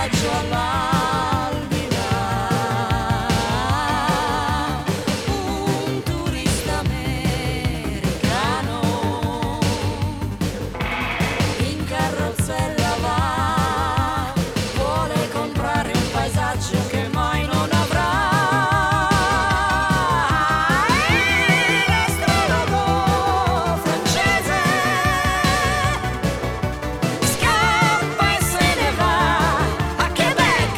viaggio all'aldilà, un turista americano in carrozzella va, vuole comprare un paesaggio che mai non avrà. L'astrologo francese scappa e se ne va a Quebec.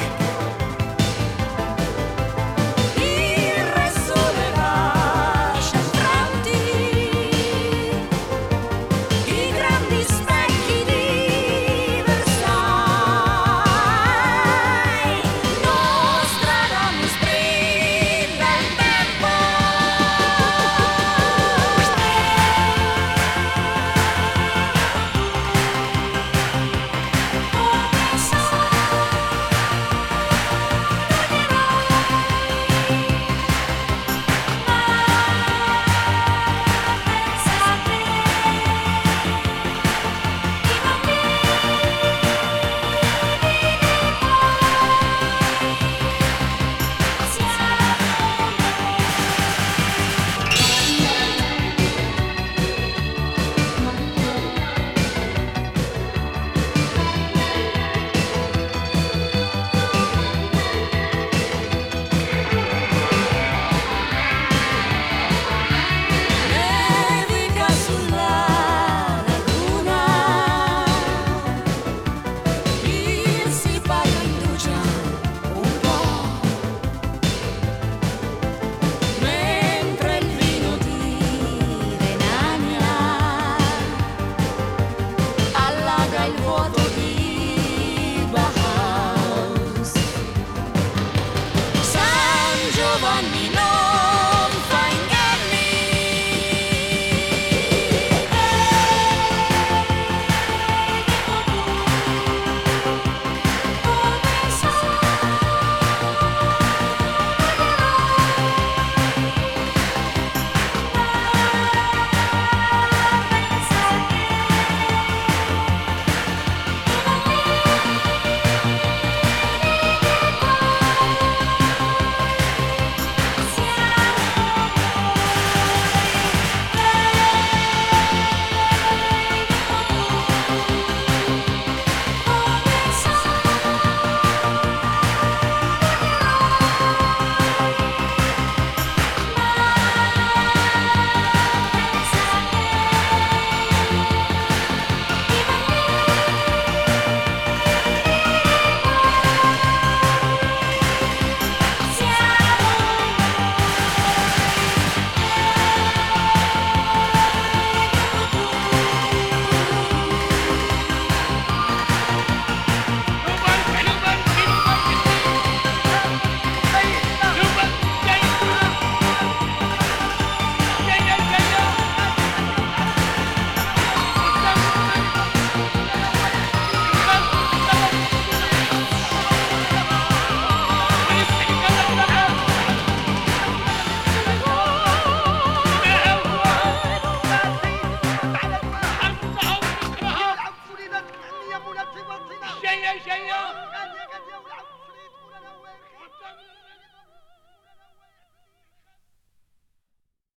Il re sole lascia entranti i grandi specchi di Versailles. Nostradamus brilla il tempo. Nevica sulla laguna, il sipario indugia un po', mentre il vino di Renania allaga il vuoto di Bauhaus. San Giovanni non fa inganni. شيء